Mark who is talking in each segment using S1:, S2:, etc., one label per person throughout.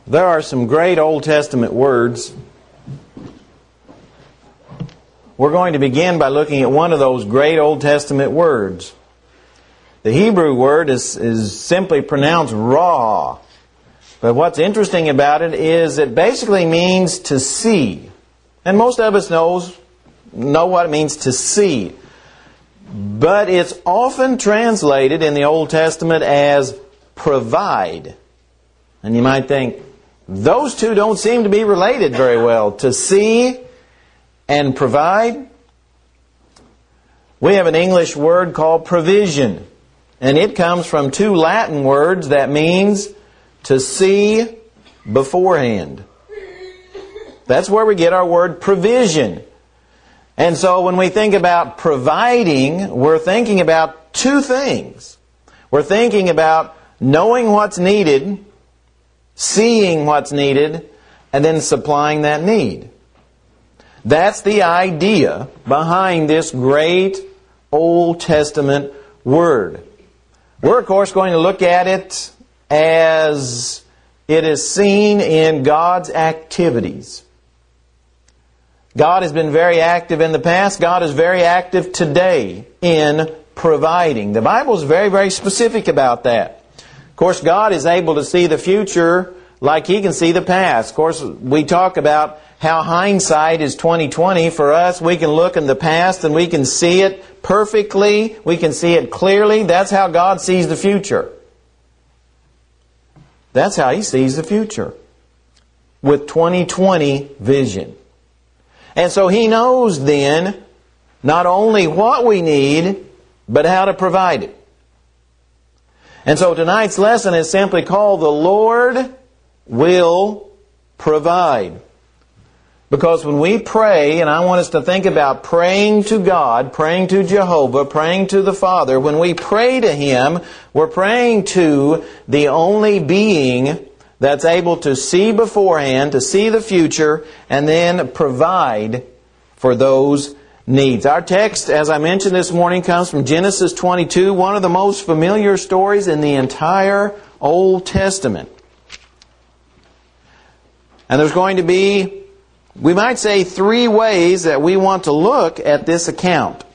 S1: There are some great Old Testament words. We're going to begin by looking at one of those great Old Testament words. The Hebrew word is simply pronounced ra. But what's interesting about it is it basically means to see. And most of us know what it means to see. But it's often translated in the Old Testament as provide. And you might think, those two don't seem to be related very well. To see and provide. We have an English word called provision. And it comes from two Latin words that means to see beforehand. That's where we get our word provision. And so when we think about providing, we're thinking about two things. We're thinking about knowing what's needed, seeing what's needed, and then supplying that need. That's the idea behind this great Old Testament word. We're, of course, going to look at it as it is seen in God's activities. God has been very active in the past. God is very active today in providing. The Bible is very, very specific about that. Of course, God is able to see the future like He can see the past. Of course, we talk about how hindsight is 20/20. For us, we can look in the past and we can see it perfectly. We can see it clearly. That's how God sees the future. That's how He sees the future. With 20/20 vision. And so He knows then not only what we need, but how to provide it. And so tonight's lesson is simply called The Lord Will Provide. Because when we pray, and I want us to think about praying to God, praying to Jehovah, praying to the Father, when we pray to Him, we're praying to the only being that's able to see beforehand, to see the future, and then provide for those needs. Our text, as I mentioned this morning, comes from Genesis 22, one of the most familiar stories in the entire Old Testament. And there's going to be, we might say, three ways that we want to look at this account.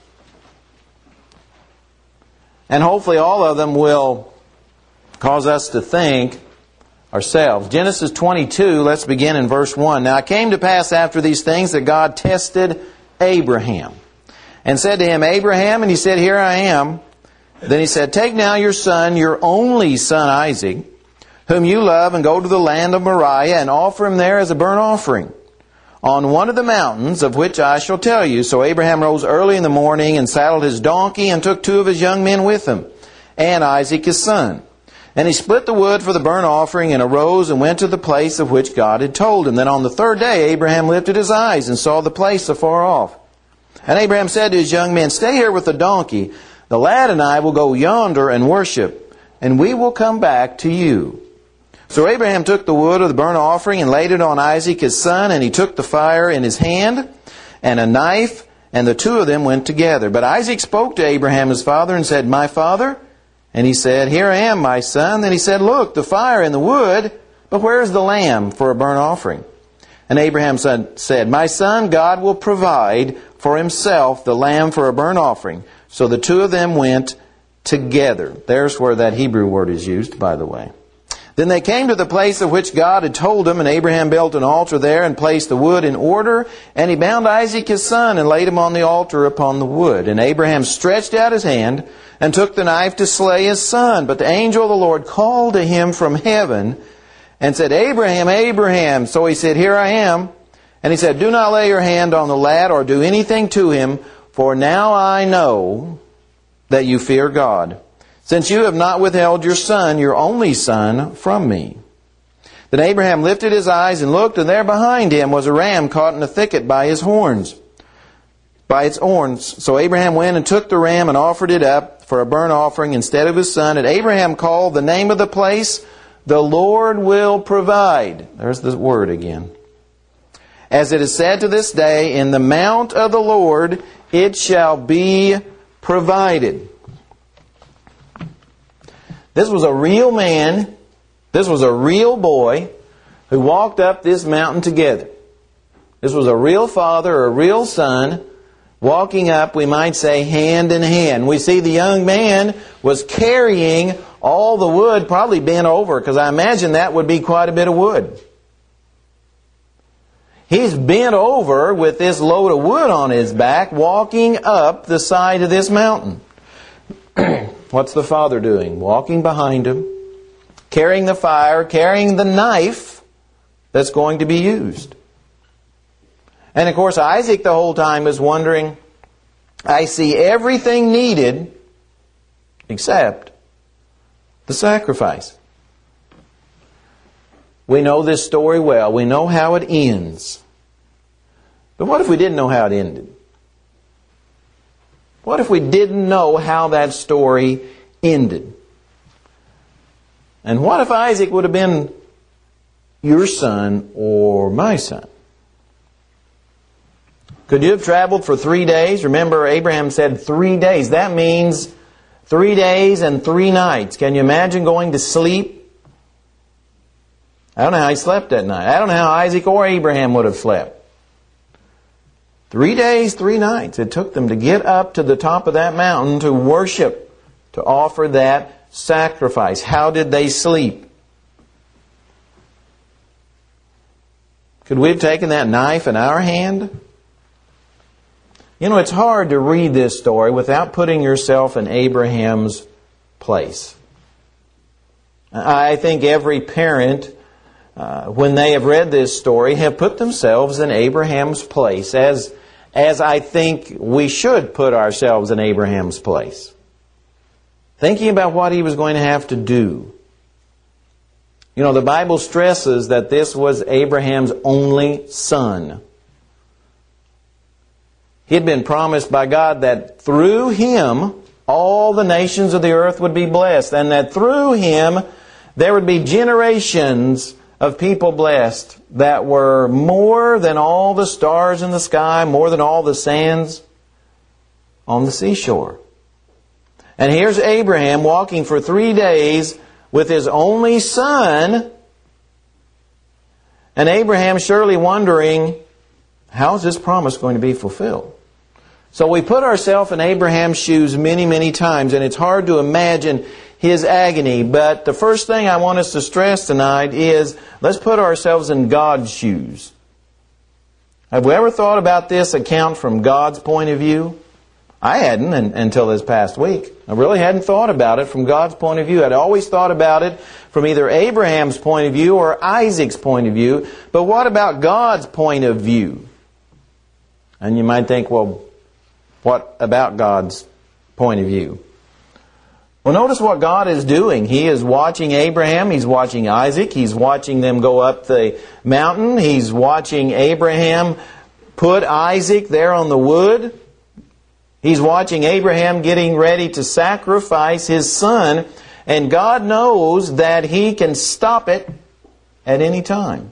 S1: And hopefully all of them will cause us to think ourselves. Genesis 22, let's begin in verse 1. Now it came to pass after these things that God tested Abraham and said to him, Abraham, and he said, Here I am. Then He said, Take now your son, your only son Isaac, whom you love, and go to the land of Moriah, and offer him there as a burnt offering on one of the mountains of which I shall tell you. So Abraham rose early in the morning and saddled his donkey and took two of his young men with him, and Isaac his son. And he split the wood for the burnt offering and arose and went to the place of which God had told him. Then on the third day Abraham lifted his eyes and saw the place afar off. And Abraham said to his young men, Stay here with the donkey. The lad and I will go yonder and worship, and we will come back to you. So Abraham took the wood of the burnt offering and laid it on Isaac his son, and he took the fire in his hand and a knife, and the two of them went together. But Isaac spoke to Abraham his father and said, My father? And he said, Here I am, my son. Then he said, Look, the fire and the wood, but where is the lamb for a burnt offering? And Abraham said, My son, God will provide for Himself the lamb for a burnt offering. So the two of them went together. There's where that Hebrew word is used, by the way. Then they came to the place of which God had told him, and Abraham built an altar there and placed the wood in order. And he bound Isaac his son and laid him on the altar upon the wood. And Abraham stretched out his hand and took the knife to slay his son. But the angel of the Lord called to him from heaven and said, Abraham, Abraham. So he said, Here I am. And he said, Do not lay your hand on the lad or do anything to him, for now I know that you fear God, since you have not withheld your son, your only son, from me. Then Abraham lifted his eyes and looked, and there behind him was a ram caught in a thicket by its horns. So Abraham went and took the ram and offered it up for a burnt offering instead of his son. And Abraham called the name of the place, The Lord Will Provide. There's the word again. As it is said to this day, In the mount of the Lord it shall be provided. This was a real man. This was a real boy who walked up this mountain together. This was a real father or a real son walking up, we might say, hand in hand. We see the young man was carrying all the wood, probably bent over, because I imagine that would be quite a bit of wood. He's bent over with this load of wood on his back, walking up the side of this mountain. What's the father doing? Walking behind him, carrying the fire, carrying the knife that's going to be used. And of course, Isaac the whole time is wondering, I see everything needed except the sacrifice. We know this story well. We know how it ends. But what if we didn't know how it ended? What if we didn't know how that story ended? And what if Isaac would have been your son or my son? Could you have traveled for 3 days? Remember, Abraham said 3 days. That means 3 days and 3 nights. Can you imagine going to sleep? I don't know how he slept that night. I don't know how Isaac or Abraham would have slept. 3 days, 3 nights. It took them to get up to the top of that mountain to worship, to offer that sacrifice. How did they sleep? Could we have taken that knife in our hand? You know, it's hard to read this story without putting yourself in Abraham's place. I think every parent, when they have read this story, have put themselves in Abraham's place, as I think we should put ourselves in Abraham's place. Thinking about what he was going to have to do. You know, the Bible stresses that this was Abraham's only son. He had been promised by God that through him, all the nations of the earth would be blessed, and that through him, there would be generations of people blessed that were more than all the stars in the sky, more than all the sands on the seashore. And here's Abraham walking for 3 days with his only son, and Abraham surely wondering, how is this promise going to be fulfilled? So we put ourselves in Abraham's shoes many, many times, and it's hard to imagine his agony. But the first thing I want us to stress tonight is, let's put ourselves in God's shoes. Have we ever thought about this account from God's point of view? I hadn't until this past week. I really hadn't thought about it from God's point of view. I'd always thought about it from either Abraham's point of view or Isaac's point of view. But what about God's point of view? And you might think, well, what about God's point of view? Well, notice what God is doing. He is watching Abraham. He's watching Isaac. He's watching them go up the mountain. He's watching Abraham put Isaac there on the wood. He's watching Abraham getting ready to sacrifice his son. And God knows that He can stop it at any time.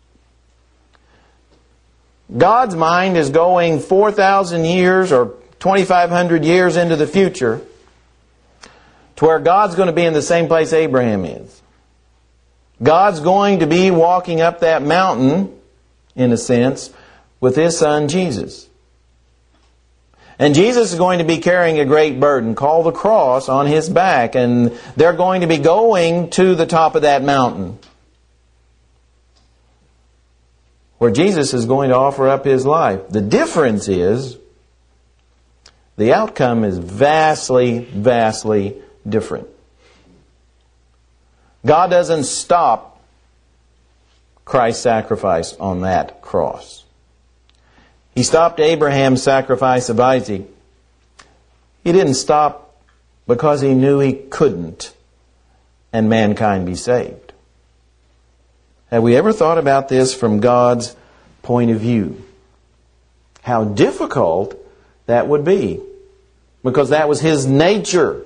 S1: God's mind is going 4,000 years or 2,500 years into the future to where God's going to be in the same place Abraham is. God's going to be walking up that mountain, in a sense, with His Son Jesus. And Jesus is going to be carrying a great burden called the cross on His back, and they're going to be going to the top of that mountain, where Jesus is going to offer up His life. The difference is, the outcome is vastly, vastly different. God doesn't stop Christ's sacrifice on that cross. He stopped Abraham's sacrifice of Isaac. He didn't stop because He knew He couldn't and mankind be saved. Have we ever thought about this from God's point of view? How difficult that would be, because that was His nature.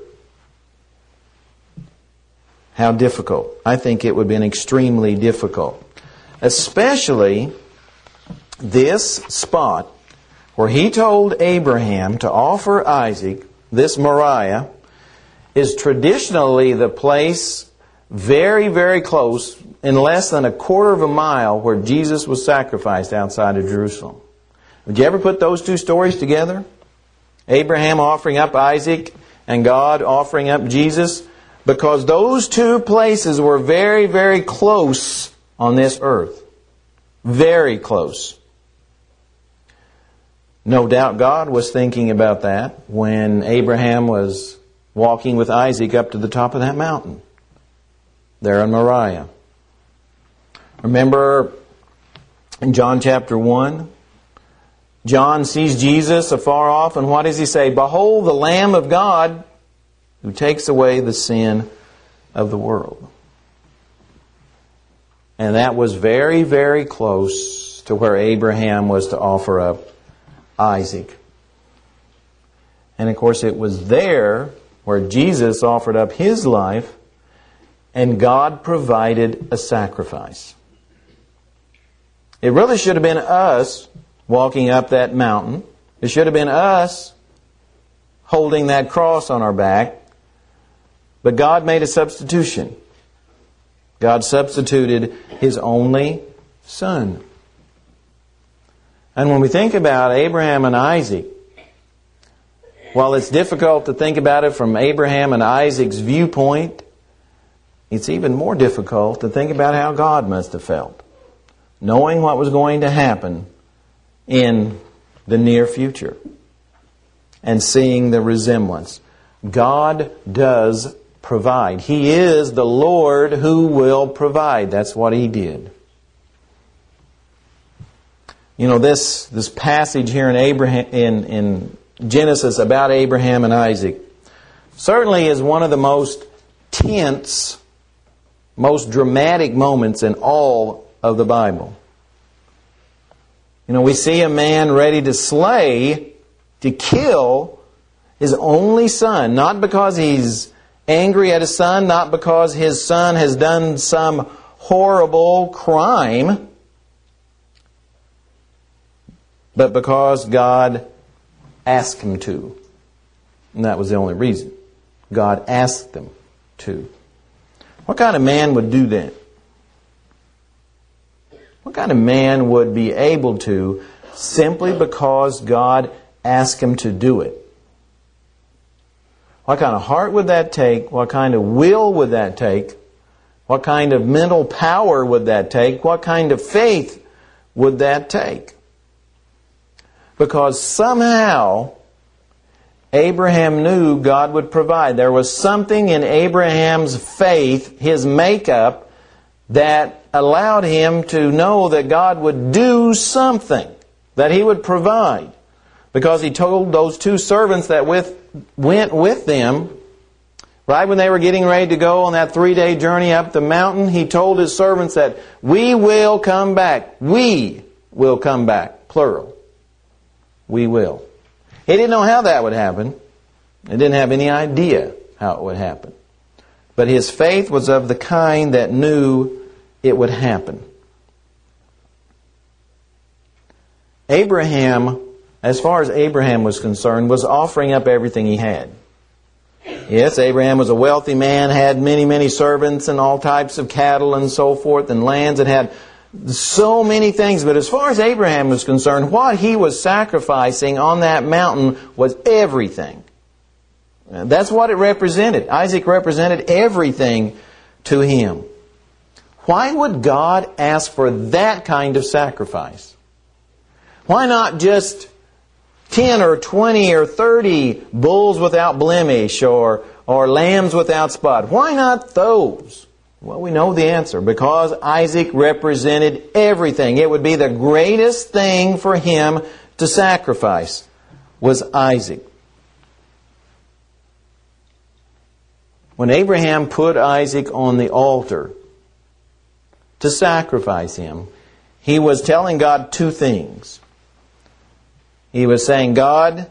S1: How difficult. I think it would have been extremely difficult. Especially this spot where He told Abraham to offer Isaac, this Moriah, is traditionally the place very, very close, in less than a quarter of a mile, where Jesus was sacrificed outside of Jerusalem. Would you ever put those two stories together? Abraham offering up Isaac and God offering up Jesus? Because those two places were very, very close on this earth. Very close. No doubt God was thinking about that when Abraham was walking with Isaac up to the top of that mountain, there in Moriah. Remember in John chapter 1, John sees Jesus afar off, and what does he say? Behold, the Lamb of God who takes away the sin of the world. And that was very, very close to where Abraham was to offer up Isaac. And of course it was there where Jesus offered up His life, and God provided a sacrifice. It really should have been us walking up that mountain. It should have been us holding that cross on our back. But God made a substitution. God substituted His only Son. And when we think about Abraham and Isaac, while it's difficult to think about it from Abraham and Isaac's viewpoint, it's even more difficult to think about how God must have felt, knowing what was going to happen in the near future and seeing the resemblance. God does provide. He is the Lord who will provide. That's what He did. You know, this passage here in in Genesis about Abraham and Isaac certainly is one of the most tense, most dramatic moments in all of the Bible. You know, we see a man ready to slay, to kill his only son, not because he's angry at his son, not because his son has done some horrible crime, but because God asked him to. And that was the only reason. God asked them to. What kind of man would do that? What kind of man would be able to simply because God asked him to do it? What kind of heart would that take? What kind of will would that take? What kind of mental power would that take? What kind of faith would that take? Because somehow Abraham knew God would provide. There was something in Abraham's faith, his makeup, that allowed him to know that God would do something, that He would provide. Because He told those two servants that went with them, right when they were getting ready to go on that 3-day journey up the mountain, He told His servants that we will come back. We will come back. Plural. We will. He didn't know how that would happen. He didn't have any idea how it would happen. But his faith was of the kind that knew it would happen. Abraham, as far as Abraham was concerned, was offering up everything he had. Yes, Abraham was a wealthy man, had many, many servants and all types of cattle and so forth, and lands, and had so many things. But as far as Abraham was concerned, what he was sacrificing on that mountain was everything. That's what it represented. Isaac represented everything to him. Why would God ask for that kind of sacrifice? Why not just 10 or 20 or 30 bulls without blemish or lambs without spot? Why not those? Well, we know the answer. Because Isaac represented everything. It would be the greatest thing for him to sacrifice was Isaac. When Abraham put Isaac on the altar to sacrifice him, he was telling God two things. He was saying, God,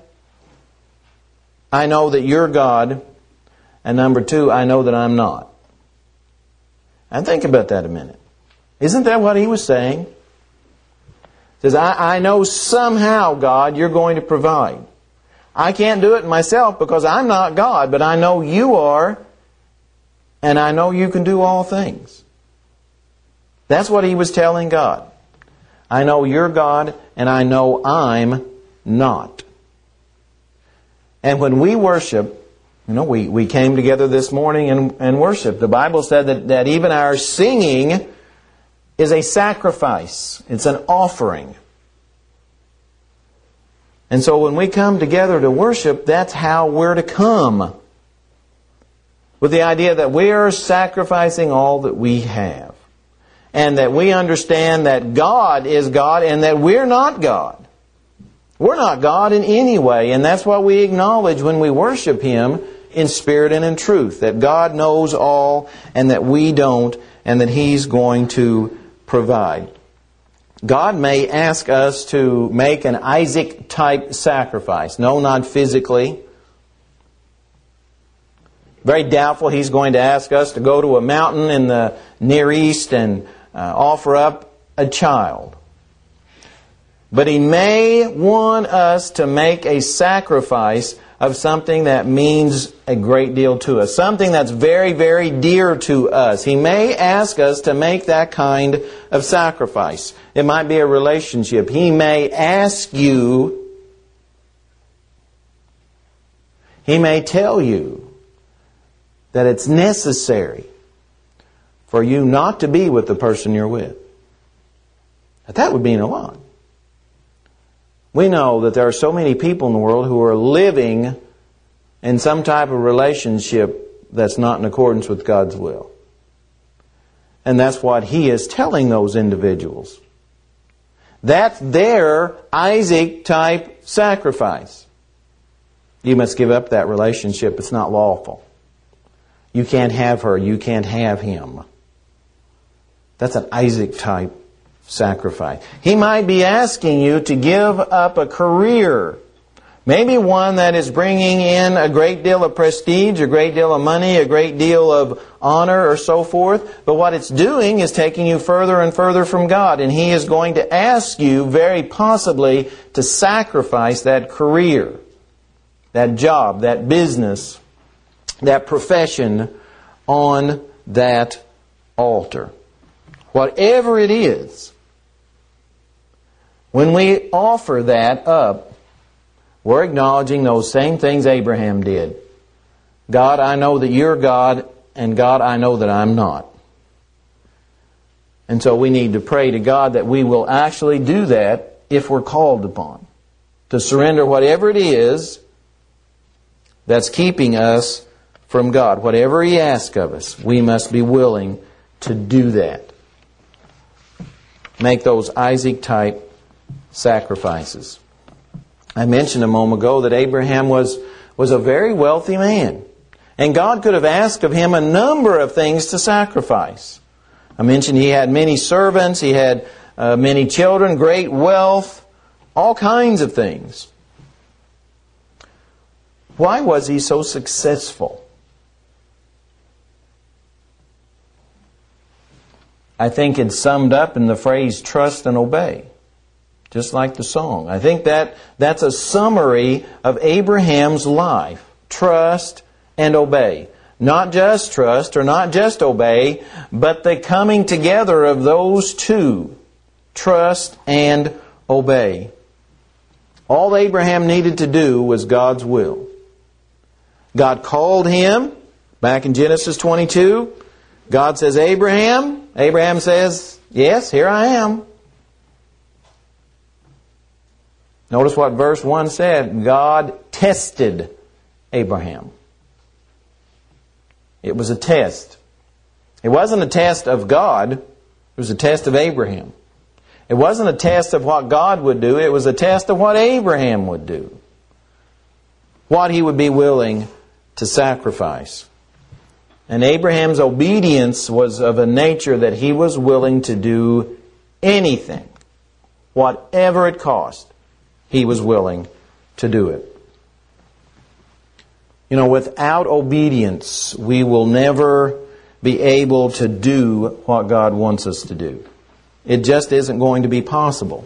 S1: I know that You're God, and number two, I know that I'm not. And think about that a minute. Isn't that what he was saying? He says, I know somehow, God, You're going to provide. I can't do it myself because I'm not God, but I know You are. and I know you can do all things. That's what he was telling God. I know you're God, and I know I'm not. And when we worship, we came together this morning and worshiped. The Bible said that even our singing is a sacrifice. It's an offering. And so when we come together to worship, that's how we're to come. With the idea that we are sacrificing all that we have. And that we understand that God is God and that we're not God. We're not God in any way. And that's what we acknowledge when we worship Him in spirit and in truth. That God knows all and that we don't, and that He's going to provide. God may ask us to make an Isaac-type sacrifice. No, not physically. Very doubtful He's going to ask us to go to a mountain in the Near East and offer up a child. But He may want us to make a sacrifice of something that means a great deal to us. Something that's very, very dear to us. He may ask us to make that kind of sacrifice. It might be a relationship. He may ask you, He may tell you that it's necessary for you not to be with the person you're with. That would mean a lot. We know that there are so many people in the world who are living in some type of relationship that's not in accordance with God's will. And that's what He is telling those individuals. That's their Isaac-type sacrifice. You must give up that relationship. It's not lawful. You can't have her. You can't have him. That's an Isaac-type sacrifice. He might be asking you to give up a career. Maybe one that is bringing in a great deal of prestige, a great deal of money, a great deal of honor or so forth. But what it's doing is taking you further and further from God. And He is going to ask you very possibly to sacrifice that career, that job, that business, that profession on that altar. Whatever it is, when we offer that up, we're acknowledging those same things Abraham did. God, I know that you're God, and God, I know that I'm not. And so we need to pray to God that we will actually do that if we're called upon. To surrender whatever it is that's keeping us from God. Whatever He asks of us, we must be willing to do that. Make those Isaac-type sacrifices. I mentioned a moment ago that Abraham was a very wealthy man. And God could have asked of him a number of things to sacrifice. I mentioned he had many servants, he had many children, great wealth, all kinds of things. Why was he so successful? I think it's summed up in the phrase, trust and obey. Just like the song. I think that's a summary of Abraham's life. Trust and obey. Not just trust or not just obey, but the coming together of those two. Trust and obey. All Abraham needed to do was God's will. God called him back in Genesis 22. God says, Abraham. Abraham says, yes, here I am. Notice what verse 1 said. God tested Abraham. It was a test. It wasn't a test of God. It was a test of Abraham. It wasn't a test of what God would do. It was a test of what Abraham would do. What he would be willing to sacrifice. And Abraham's obedience was of a nature that he was willing to do anything. Whatever it cost, he was willing to do it. You know, without obedience, we will never be able to do what God wants us to do. It just isn't going to be possible.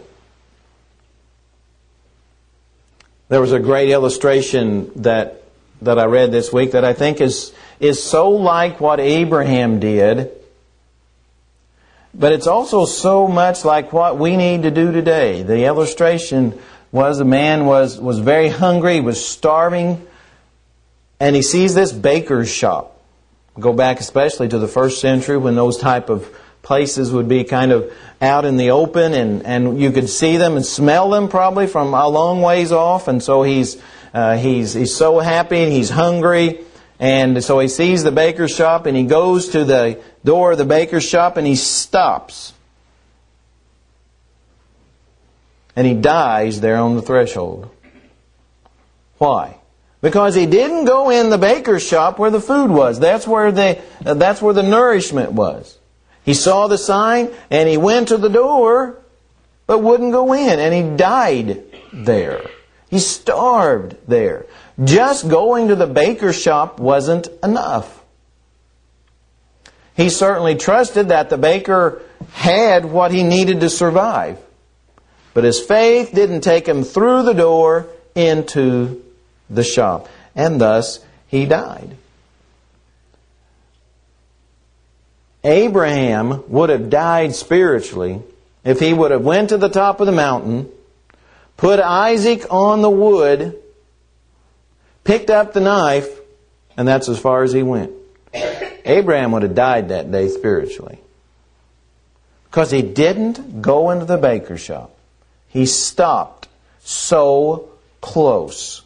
S1: There was a great illustration that I read this week that I think is is so like what Abraham did, but it's also so much like what we need to do today. The illustration was a man was very hungry, he was starving, and he sees this baker's shop. Go back especially to the first century when those type of places would be kind of out in the open, and you could see them and smell them probably from a long ways off. And so he's so happy and he's hungry, and so he sees the baker's shop and he goes to the door of the baker's shop and he stops. And he dies there on the threshold. Why? Because he didn't go in the baker's shop where the food was. That's where the nourishment was. He saw the sign and he went to the door but wouldn't go in, and he died there. He starved there. Just going to the baker's shop wasn't enough. He certainly trusted that the baker had what he needed to survive. But his faith didn't take him through the door into the shop. And thus he died. Abraham would have died spiritually if he would have went to the top of the mountain, put Isaac on the wood, picked up the knife, and that's as far as he went. Abraham would have died that day spiritually. Because he didn't go into the baker's shop. He stopped so close.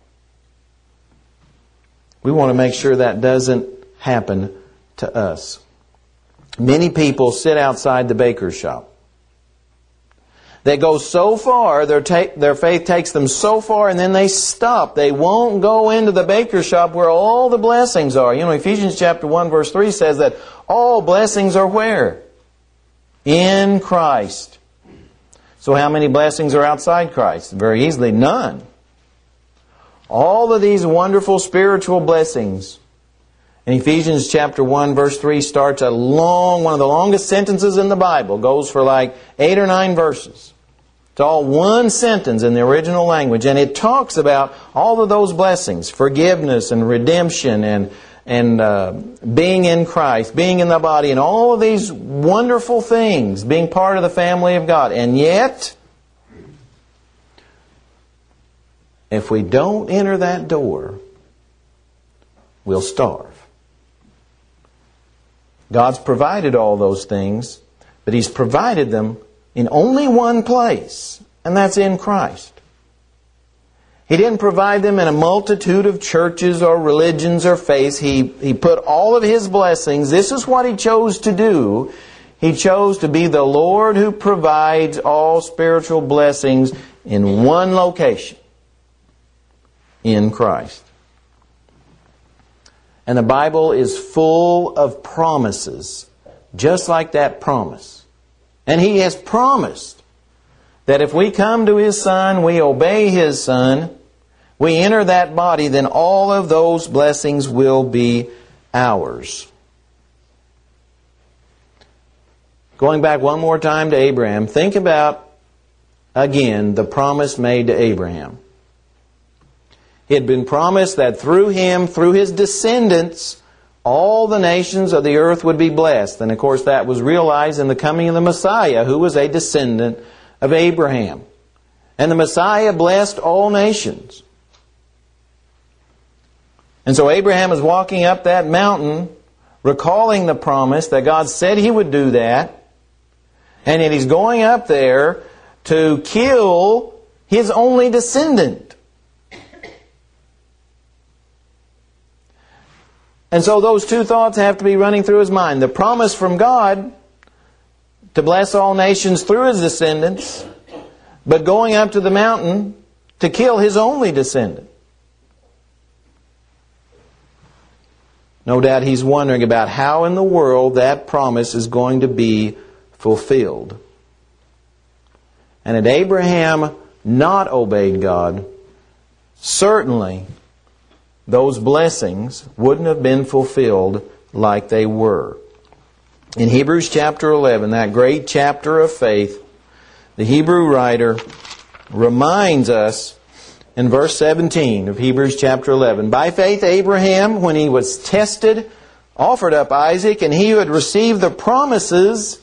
S1: We want to make sure that doesn't happen to us. Many people sit outside the baker's shop. They go so far, their faith takes them so far, and then they stop. They won't go into the baker's shop where all the blessings are. You know, Ephesians chapter 1 verse 3 says that all blessings are where? In Christ. So how many blessings are outside Christ? Very easily, none. All of these wonderful spiritual blessings. In Ephesians chapter 1 verse 3 starts one of the longest sentences in the Bible. Goes for like 8 or 9 verses. It's all one sentence in the original language. And it talks about all of those blessings. Forgiveness and redemption and being in Christ, being in the body, and all of these wonderful things, being part of the family of God. And yet, if we don't enter that door, we'll starve. God's provided all those things, but He's provided them in only one place, and that's in Christ. He didn't provide them in a multitude of churches or religions or faiths. He put all of His blessings. This is what He chose to do. He chose to be the Lord who provides all spiritual blessings in one location. In Christ. And the Bible is full of promises, just like that promise. And He has promised that if we come to His Son, we obey His Son, we enter that body, then all of those blessings will be ours. Going back one more time to Abraham, think about, again, the promise made to Abraham. It had been promised that through him, through his descendants, all the nations of the earth would be blessed. And of course that was realized in the coming of the Messiah, who was a descendant of Abraham. And the Messiah blessed all nations. And so Abraham is walking up that mountain, recalling the promise that God said He would do that. And yet he's going up there to kill his only descendant. And so those two thoughts have to be running through his mind. The promise from God to bless all nations through his descendants, but going up to the mountain to kill his only descendant. No doubt he's wondering about how in the world that promise is going to be fulfilled. And had Abraham not obeyed God, certainly those blessings wouldn't have been fulfilled like they were. In Hebrews chapter 11, that great chapter of faith, the Hebrew writer reminds us in verse 17 of Hebrews chapter 11. By faith Abraham, when he was tested, offered up Isaac, and he who had received the promises,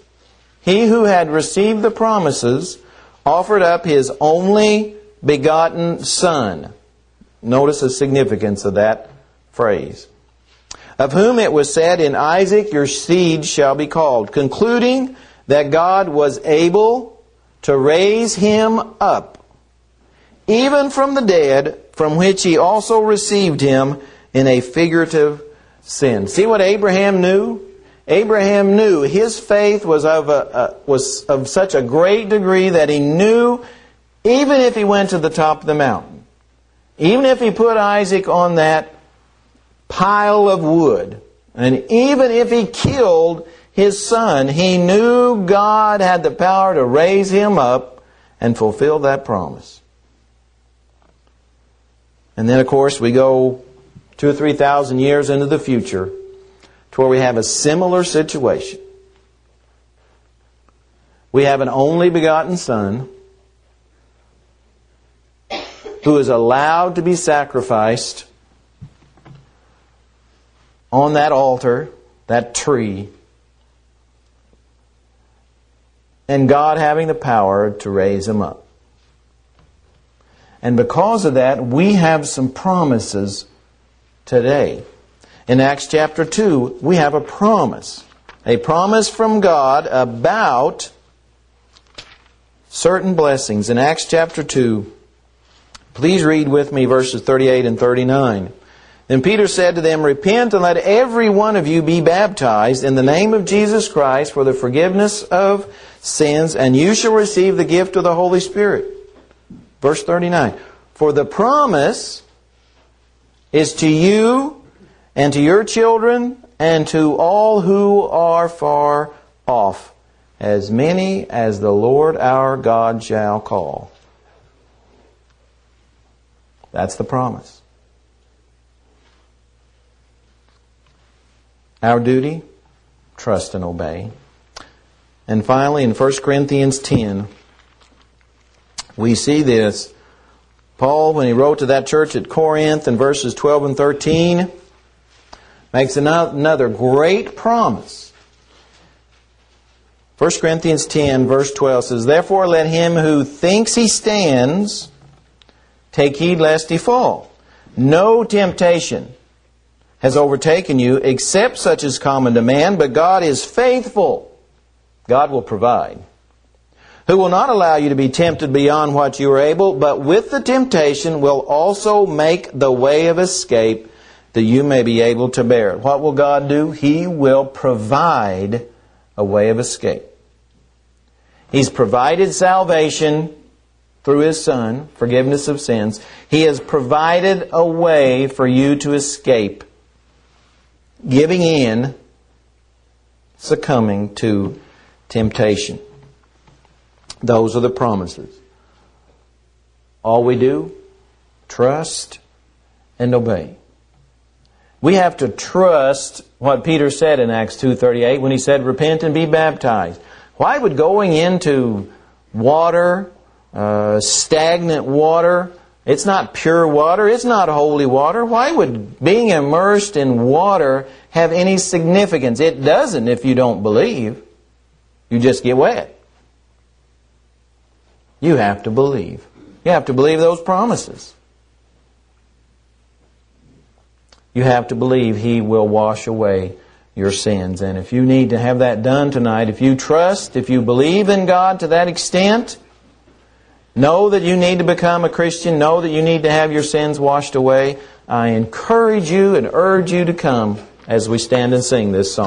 S1: offered up his only begotten son. Notice the significance of that phrase. Of whom it was said, in Isaac your seed shall be called, concluding that God was able to raise him up, even from the dead, from which he also received him in a figurative sense. See what Abraham knew? Abraham knew his faith was of such a great degree that he knew even if he went to the top of the mountain, even if he put Isaac on that pile of wood, and even if he killed his son, he knew God had the power to raise him up and fulfill that promise. And then, of course, we go 2,000 or 3,000 years into the future to where we have a similar situation. We have an only begotten son who is allowed to be sacrificed on that altar, that tree, and God having the power to raise him up. And because of that, we have some promises today. In Acts chapter 2, we have a promise from God about certain blessings. In Acts chapter 2, please read with me verses 38 and 39. Then Peter said to them, repent and let every one of you be baptized in the name of Jesus Christ for the forgiveness of sins, and you shall receive the gift of the Holy Spirit. Verse 39. For the promise is to you and to your children and to all who are far off, as many as the Lord our God shall call. That's the promise. Our duty, trust and obey. And finally, in 1 Corinthians 10, we see this. Paul, when he wrote to that church at Corinth in verses 12 and 13, makes another great promise. 1 Corinthians 10, verse 12 says, therefore let him who thinks he stands take heed lest he fall. No temptation has overtaken you except such as common to man, but God is faithful. God will provide. Who will not allow you to be tempted beyond what you are able, but with the temptation will also make the way of escape that you may be able to bear it. What will God do? He will provide a way of escape. He's provided salvation through His Son, forgiveness of sins. He has provided a way for you to escape giving in, succumbing to temptation. Those are the promises. All we do, trust and obey. We have to trust what Peter said in Acts 2:38 when he said, repent and be baptized. Why would going into water, stagnant water, it's not pure water, it's not holy water, why would being immersed in water have any significance? It doesn't if you don't believe. You just get wet. You have to believe. You have to believe those promises. You have to believe He will wash away your sins. And if you need to have that done tonight, if you trust, if you believe in God to that extent, know that you need to become a Christian, know that you need to have your sins washed away, I encourage you and urge you to come as we stand and sing this song.